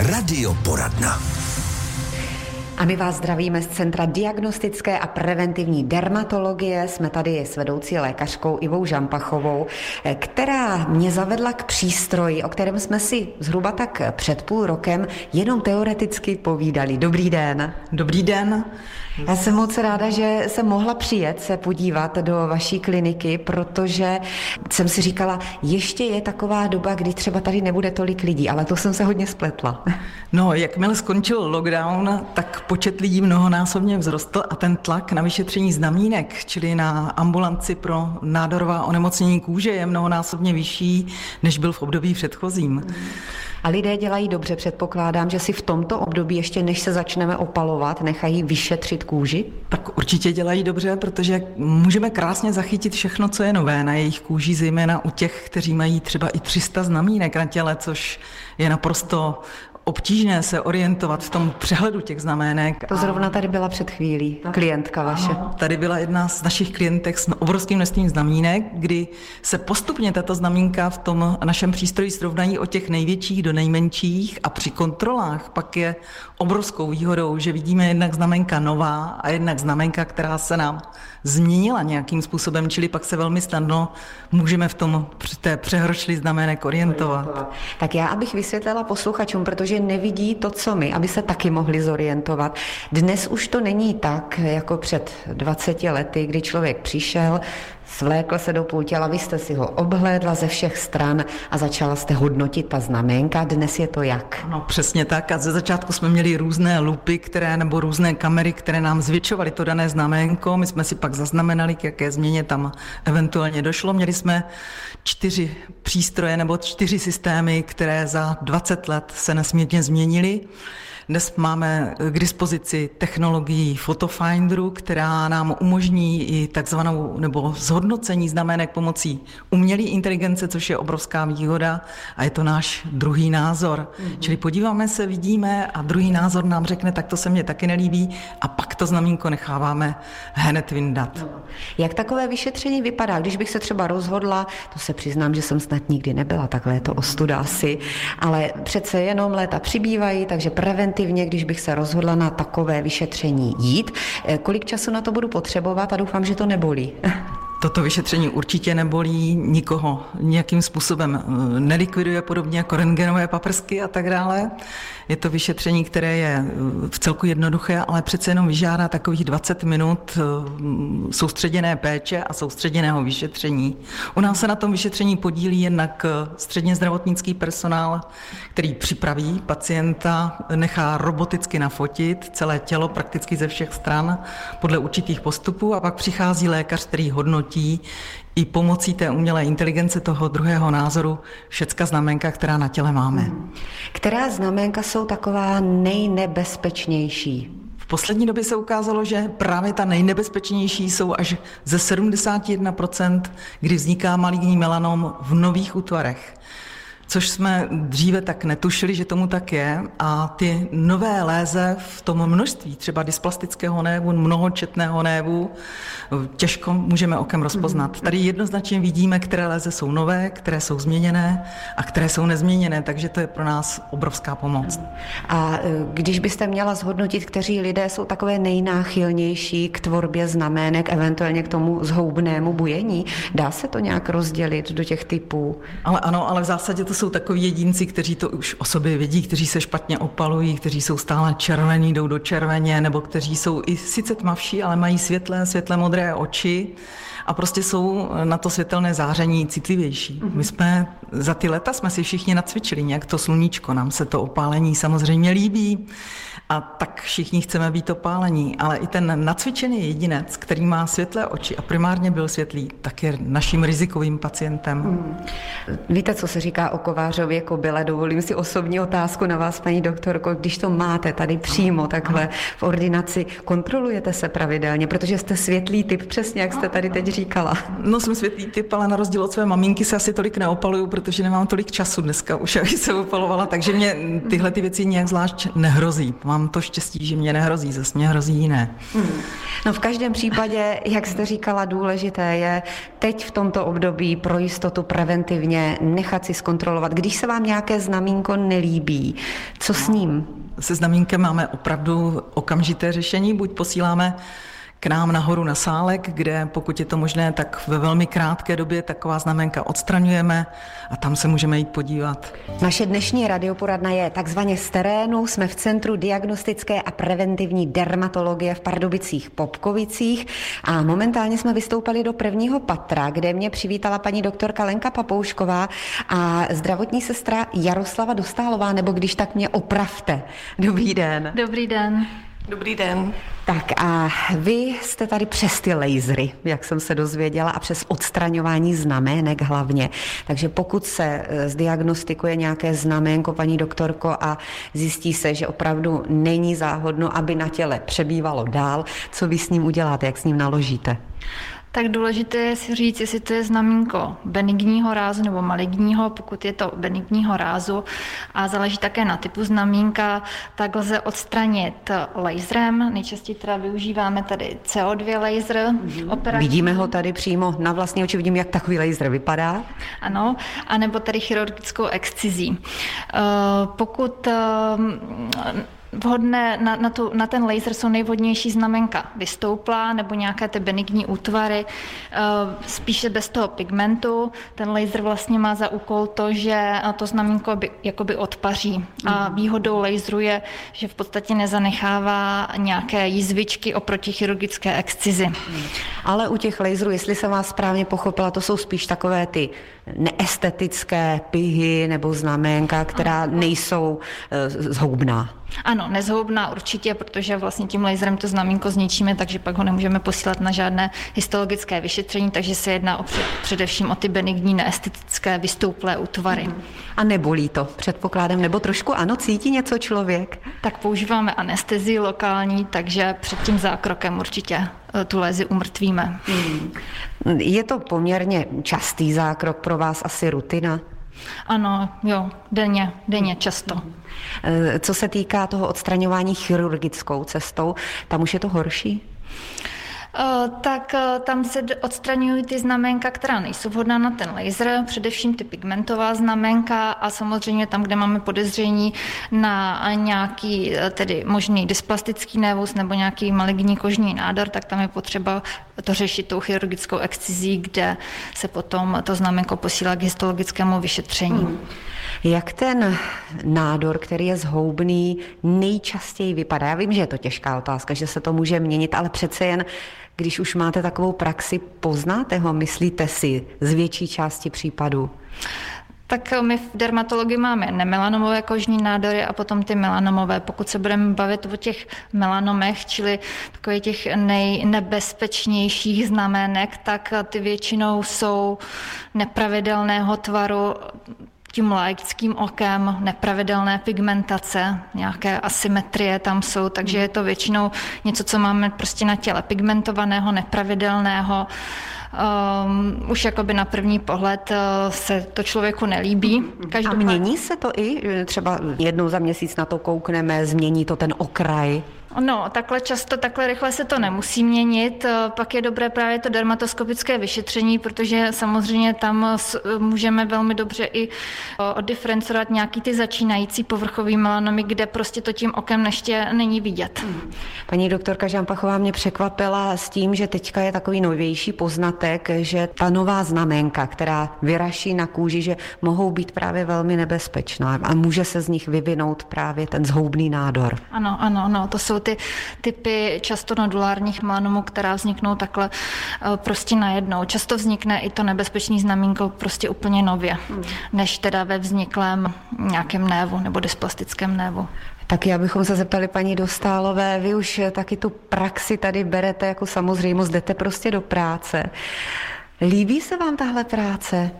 Radioporadna. A my vás zdravíme z Centra diagnostické a preventivní dermatologie. Jsme tady s vedoucí lékařkou Ivou Žampachovou, která mě zavedla k přístroji, o kterém jsme si zhruba tak před půl rokem jenom teoreticky povídali. Dobrý den. Dobrý den. Já jsem moc ráda, že jsem mohla přijet se podívat do vaší kliniky, protože jsem si říkala, ještě je taková doba, kdy třeba tady nebude tolik lidí, ale to jsem se hodně spletla. No, jakmile skončil lockdown, tak počet lidí mnohonásobně vzrostl a ten tlak na vyšetření znamínek, čili na ambulanci pro nádorová onemocnění kůže, je mnohonásobně vyšší, než byl v období předchozím. A lidé dělají dobře, předpokládám, že si v tomto období, ještě než se začneme opalovat, nechají vyšetřit kůži? Tak určitě dělají dobře, protože můžeme krásně zachytit všechno, co je nové na jejich kůži, zejména u těch, kteří mají třeba i 300 znamínek na těle, což je naprosto obtížné se orientovat v tom přehledu těch znamenek. To zrovna tady byla před chvílí klientka vaše. Ano, tady byla jedna z našich klientek s obrovským množstvím znamínek, kdy se postupně tato znamínka v tom našem přístroji srovnají od těch největších do nejmenších a při kontrolách pak je obrovskou výhodou, že vidíme jednak znamenka nová a jednak znamenka, která se nám změnila nějakým způsobem, čili pak se velmi snadno můžeme v té přehrošli znamenek orientovat. Tak já, abych vysvětlila posluchačům, protože nevidí to, co my, aby se taky mohli zorientovat. Dnes už to není tak, jako před 20 lety, kdy člověk přišel, svlékl se do půl těla, vy jste si ho obhlédla ze všech stran a začala jste hodnotit ta znamenka. Dnes je to jak? No přesně tak a ze začátku jsme měli různé lupy, nebo různé kamery, které nám zvětšovaly to dané znaménko. My jsme si pak zaznamenali, k jaké změně tam eventuálně došlo. Měli jsme 4 přístroje nebo 4 systémy, které za 20 let se nesmírně změnily. Dnes máme k dispozici technologii Photofinderu, která nám umožní i takzvanou nebo zhodnocení znamenek pomocí umělé inteligence, což je obrovská výhoda a je to náš druhý názor. Čili podíváme se, vidíme a druhý názor nám řekne, tak to se mně taky nelíbí a pak to znamínko necháváme hned vyndat. Jak takové vyšetření vypadá, když bych se třeba rozhodla, to se přiznám, že jsem snad nikdy nebyla, takhle je to ostuda asi, ale přece jenom léta přibývají, takže preventivně, když bych se rozhodla na takové vyšetření jít, kolik času na to budu potřebovat a doufám, že to nebolí. Toto vyšetření určitě nebolí, nikoho nějakým způsobem nelikviduje, podobně jako rentgenové paprsky a tak dále. Je to vyšetření, které je v celku jednoduché, ale přece jenom vyžádá takových 20 minut soustředěné péče a soustředěného vyšetření. U nás se na tom vyšetření podílí jednak středně zdravotnický personál, který připraví pacienta, nechá roboticky nafotit celé tělo prakticky ze všech stran podle určitých postupů a pak přichází lékař, který hodnotí i pomocí té umělé inteligence toho druhého názoru všecka znamenka, která na těle máme. Která znamenka jsou taková nejnebezpečnější? V poslední době se ukázalo, že právě ta nejnebezpečnější jsou až ze 71%, kdy vzniká maligní melanom v nových útvarech. Což jsme dříve tak netušili, že tomu tak je a ty nové léze v tom množství třeba dysplastického névu, mnohočetného névu, těžko můžeme okem rozpoznat. Tady jednoznačně vidíme, které léze jsou nové, které jsou změněné a které jsou nezměněné, takže to je pro nás obrovská pomoc. A když byste měla zhodnotit, kteří lidé jsou takové nejnáchylnější k tvorbě znamének, eventuálně k tomu zhoubnému bujení, dá se to nějak rozdělit do těch typů? Ale v zásadě to jsou takoví jedinci, kteří to už o sobě vědí, kteří se špatně opalují, kteří jsou stále červení, jdou do červeně, nebo kteří jsou i sice tmavší, ale mají světlé modré oči a prostě jsou na to světelné záření citlivější. My jsme za ty léta jsme si všichni nacvičili nějak to sluníčko, nám se to opálení samozřejmě líbí a tak všichni chceme být opálení, ale i ten nacvičený jedinec, který má světlé oči a primárně byl světlý, tak je naším rizikovým pacientem. Víte, co se říká o kovářově kobyle? Dovolím si osobní otázku na vás, paní doktorko. Když to máte tady přímo takhle v ordinaci, kontrolujete se pravidelně, protože jste světlý typ, přesně jak jste tady teď říkala. říkala? No, jsem světlý typ, ale na rozdíl od své maminky se asi tolik neopaluju, protože nemám tolik času dneska už, abych se opalovala, takže mě tyhle ty věci nějak zvlášť nehrozí. Mám to štěstí, že mě nehrozí, zase mě hrozí jiné. No v každém případě, jak jste říkala, důležité je teď v tomto období pro jistotu preventivně nechat si zkontrolovat. Když se vám nějaké znamínko nelíbí, co s ním? Se znamínkem máme opravdu okamžité řešení, buď posíláme k nám nahoru na Sálek, kde pokud je to možné, tak ve velmi krátké době taková znaménka odstraňujeme a tam se můžeme jít podívat. Naše dnešní radioporadna je takzvaně z terénu. Jsme v Centru diagnostické a preventivní dermatologie v Pardubicích-Popkovicích a momentálně jsme vystoupali do prvního patra, kde mě přivítala paní doktorka Lenka Papoušková a zdravotní sestra Jaroslava Dostálová, nebo když tak mě opravte. Dobrý den. Dobrý den. Dobrý den. Tak a vy jste tady přes ty lasery, jak jsem se dozvěděla, a přes odstraňování znamének hlavně. Takže pokud se zdiagnostikuje nějaké znaménko, paní doktorko, a zjistí se, že opravdu není záhodno, aby na těle přebývalo dál, co vy s ním uděláte, jak s ním naložíte? Tak důležité je si říct, jestli to je znamínko benigního rázu nebo maligního. Pokud je to benigního rázu a záleží také na typu znamínka, tak lze odstranit laserem. Nejčastěji teda využíváme tady CO2 laser. Vidíme ho tady přímo na vlastní oči, vidím, jak takový laser vypadá. Ano, anebo tady chirurgickou excizí. Pokud vhodné na ten laser jsou nejvhodnější znamenka vystouplá nebo nějaké ty benigní útvary, spíše bez toho pigmentu. Ten laser vlastně má za úkol to, že to znamenko jakoby odpaří. A výhodou laseru je, že v podstatě nezanechává nějaké jizvičky oproti chirurgické excizi. Ale u těch laserů, jestli jsem vás správně pochopila, to jsou spíš takové ty neestetické pihy nebo znaménka, která nejsou zhoubná. Ano, nezhoubná určitě, protože vlastně tím laserem to znamínko zničíme, takže pak ho nemůžeme posílat na žádné histologické vyšetření, takže se jedná především o ty benigní neestetické vystouplé útvary. A nebolí to, předpokládám, nebo trošku ano, cítí něco člověk? Tak používáme anestezii lokální, takže před tím zákrokem určitě tu lézi umrtvíme. Je to poměrně častý zákrok, pro vás asi rutina? Ano, jo, denně často. Co se týká toho odstraňování chirurgickou cestou, tam už je to horší? Tak tam se odstraňují ty znaménka, která nejsou vhodná na ten laser, především ty pigmentová znaménka a samozřejmě tam, kde máme podezření na nějaký tedy možný dysplastický névus nebo nějaký maligní kožní nádor, tak tam je potřeba to řešit tou chirurgickou excizí, kde se potom to znaménko posílá k histologickému vyšetření. Jak ten nádor, který je zhoubný, nejčastěji vypadá? Já vím, že je to těžká otázka, že se to může měnit, ale přece jen, když už máte takovou praxi, poznáte ho, myslíte si, z větší části případů? Tak my v dermatologii máme nemelanomové kožní nádory a potom ty melanomové. Pokud se budeme bavit o těch melanomech, čili takových těch nejnebezpečnějších znamének, tak ty většinou jsou nepravidelného tvaru, tím laickým okem, nepravidelné pigmentace, nějaké asymetrie tam jsou, takže je to většinou něco, co máme prostě na těle pigmentovaného, nepravidelného. Už jakoby na první pohled se to člověku nelíbí. A mění se to i? Třeba jednou za měsíc na to koukneme, změní to ten okraj? No, takhle často, takhle rychle se to nemusí měnit. Pak je dobré právě to dermatoskopické vyšetření, protože samozřejmě tam můžeme velmi dobře i oddiferencovat nějaký ty začínající povrchový melanomy, kde prostě to tím okem ještě není vidět. Paní doktorka Žampachová mě překvapila s tím, že teďka je takový novější poznatek, že ta nová znaménka, která vyraší na kůži, že mohou být právě velmi nebezpečná a může se z nich vyvinout právě ten zhoubný nádor. Ano, to jsou ty typy často nodulárních melanomů, která vzniknou takhle prostě najednou. Často vznikne i to nebezpečné znamínko prostě úplně nově, než teda ve vzniklém nějakém névu nebo dysplastickém névu. Taky abychom se zeptali paní Dostálové, vy už taky tu praxi tady berete jako samozřejmost, jdete prostě do práce. Líbí se vám tahle práce?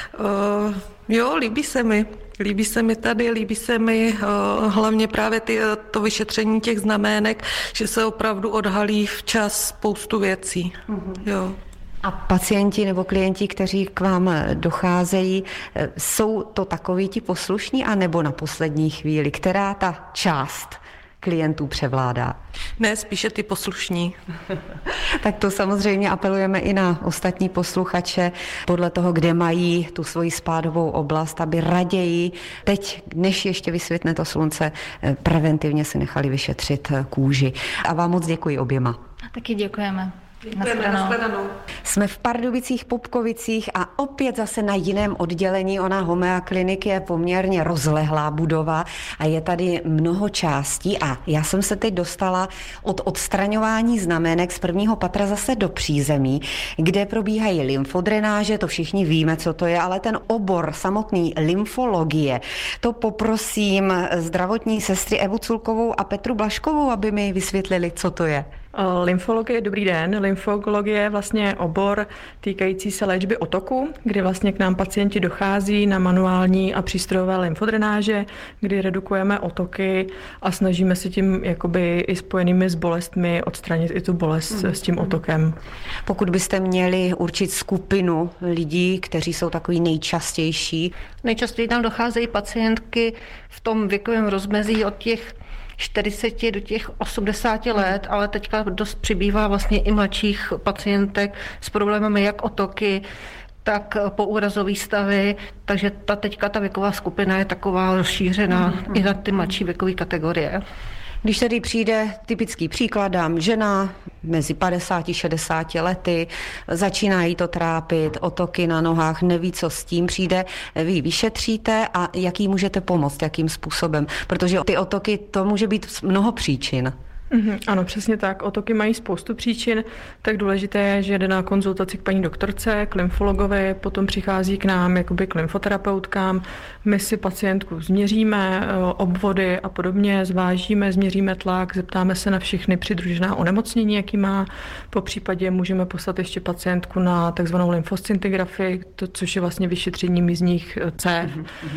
Jo, líbí se mi. Líbí se mi tady, líbí se mi hlavně právě to vyšetření těch znamének, že se opravdu odhalí včas spoustu věcí. Jo. A pacienti nebo klienti, kteří k vám docházejí, jsou to takoví ti poslušní, anebo na poslední chvíli? Která ta část klientů převládá? Ne, spíše ty poslušní. Tak to samozřejmě apelujeme i na ostatní posluchače podle toho, kde mají tu svoji spádovou oblast, aby raději teď, než ještě vysvětne to slunce, preventivně si nechali vyšetřit kůži. A vám moc děkuji oběma. Taky děkujeme. Nashledanou. Jsme v Pardubicích, Pupkovicích a opět zase na jiném oddělení. Ona Homea Klinik je poměrně rozlehlá budova a je tady mnoho částí a já jsem se teď dostala od odstraňování znamenek z prvního patra zase do přízemí, kde probíhají lymfodrenáže, to všichni víme, co to je, ale ten obor samotný lymfologie, to poprosím zdravotní sestry Evu Culkovou a Petru Blaškovou, aby mi vysvětlili, co to je. Lymfologie, dobrý den. Lymfologie je vlastně obor týkající se léčby otoku, kdy vlastně k nám pacienti dochází na manuální a přístrojové lymfodrenáže, kdy redukujeme otoky a snažíme se tím jakoby i spojenými s bolestmi odstranit i tu bolest s tím otokem. Pokud byste měli určit skupinu lidí, kteří jsou takový nejčastější? Nejčastěji tam docházejí pacientky v tom věkovém rozmezí od těch 40 do těch 80 let, ale teďka dost přibývá vlastně i mladších pacientek s problémy jak otoky, tak poúrazové stavy, takže teďka ta věková skupina je taková rozšířená i na ty mladší věkové kategorie. Když tedy přijde, typický příklad, dám žena mezi 50 a 60 lety, začíná jí to trápit, otoky na nohách, neví, co s tím přijde, vy vyšetříte a jak jí můžete pomoct, jakým způsobem, protože ty otoky, to může být mnoho příčin. Ano, přesně tak. Otoky mají spoustu příčin, tak důležité je, že jde na konzultaci k paní doktorce, k lymfologovi, potom přichází k nám jakoby k lymfoterapeutkám. My si pacientku změříme, obvody a podobně, zvážíme, změříme tlak, zeptáme se na všechny přidružená onemocnění, jaký má. Po případě můžeme poslat ještě pacientku na takzvanou lymfoscintigrafii, což je vlastně vyšetření mízních cév.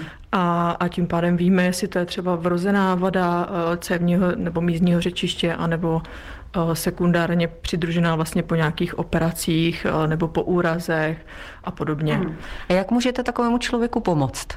A tím pádem víme, jestli to je třeba vrozená vada cévního nebo mízního řečiště, anebo sekundárně přidružená vlastně po nějakých operacích nebo po úrazech a podobně. A jak můžete takovému člověku pomoct?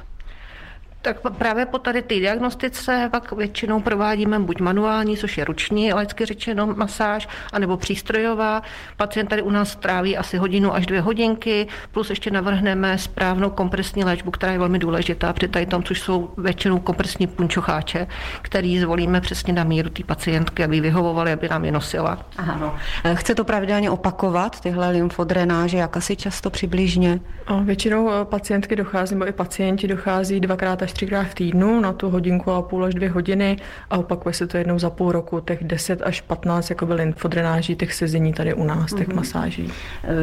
Tak právě po tady té diagnostice pak většinou provádíme buď manuální, což je ruční, laicky řečeno masáž, anebo přístrojová. Pacient tady u nás tráví asi 1 hodinu až 2 hodinky, plus ještě navrhneme správnou kompresní léčbu, která je velmi důležitá při tady tom, což jsou většinou kompresní punčocháče, který zvolíme přesně na míru té pacientky, aby vyhovovali, aby nám je nosila. Ano. Chce to pravidelně opakovat, tyhle lymfodrenáže, jak asi často přibližně? Většinou pacientky dochází, nebo i pacienti dochází 2x až 3x v týdnu na tu 1,5 hodiny až 2 hodiny a opakuje se to jednou za půl roku, těch 10 až 15 jakoby lymfodrenáží, těch sezení tady u nás, těch masáží.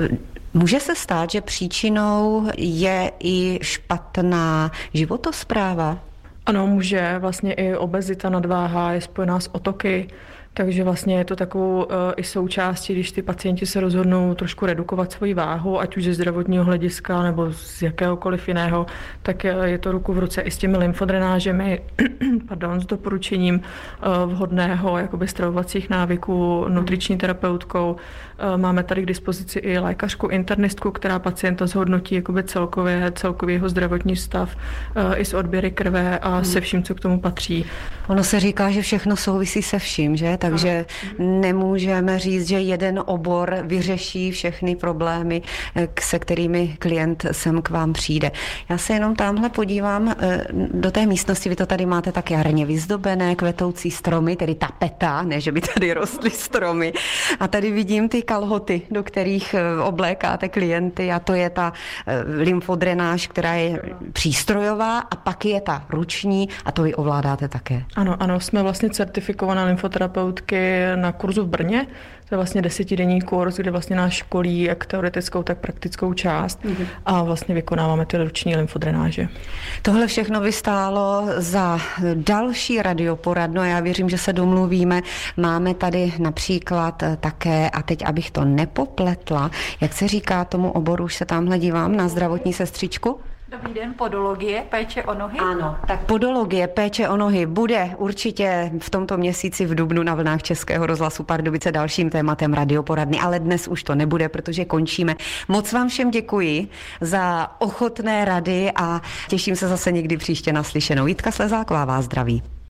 Může se stát, že příčinou je i špatná životospráva? Ano, může. Vlastně i obezita, nadváha je spojená s otoky, takže vlastně je to takovou i součástí, když ty pacienti se rozhodnou trošku redukovat svoji váhu, ať už ze zdravotního hlediska nebo z jakéhokoliv jiného, tak je to ruku v ruce i s těmi lymfodrenážemi, s doporučením vhodného jakoby stravovacích návyků, nutriční terapeutkou. Máme tady k dispozici i lékařku, internistku, která pacienta zhodnotí jakoby celkově jeho zdravotní stav i s odběry krve a se vším, co k tomu patří. Ono se říká, že všechno souvisí se vším, že? Takže nemůžeme říct, že jeden obor vyřeší všechny problémy, se kterými klient sem k vám přijde. Já se jenom tamhle podívám do té místnosti, vy to tady máte tak jarně vyzdobené, kvetoucí stromy, tedy tapeta, ne, že by tady rostly stromy. A tady vidím ty kalhoty, do kterých oblékáte klienty a to je ta lymfodrenáž, která je přístrojová a pak je ta ruční a to vy ovládáte také. Ano, jsme vlastně certifikovaná lymfoterapeutky na kurzu v Brně. To je vlastně 10denní kurz, kde vlastně nás školí jak teoretickou, tak praktickou část a vlastně vykonáváme ty ruční lymfodrenáže. Tohle všechno by stálo za další radioporadnu a já věřím, že se domluvíme. Máme tady například také, a teď abych to nepopletla, jak se říká tomu oboru, už se tamhle dívám na zdravotní sestřičku? Dobrý den, podologie, péče o nohy. Ano, tak podologie, péče o nohy bude určitě v tomto měsíci v dubnu na vlnách Českého rozhlasu Pardubice dalším tématem radioporadny, ale dnes už to nebude, protože končíme. Moc vám všem děkuji za ochotné rady a těším se zase někdy příště naslyšenou. Jitka Slezáková vás zdraví.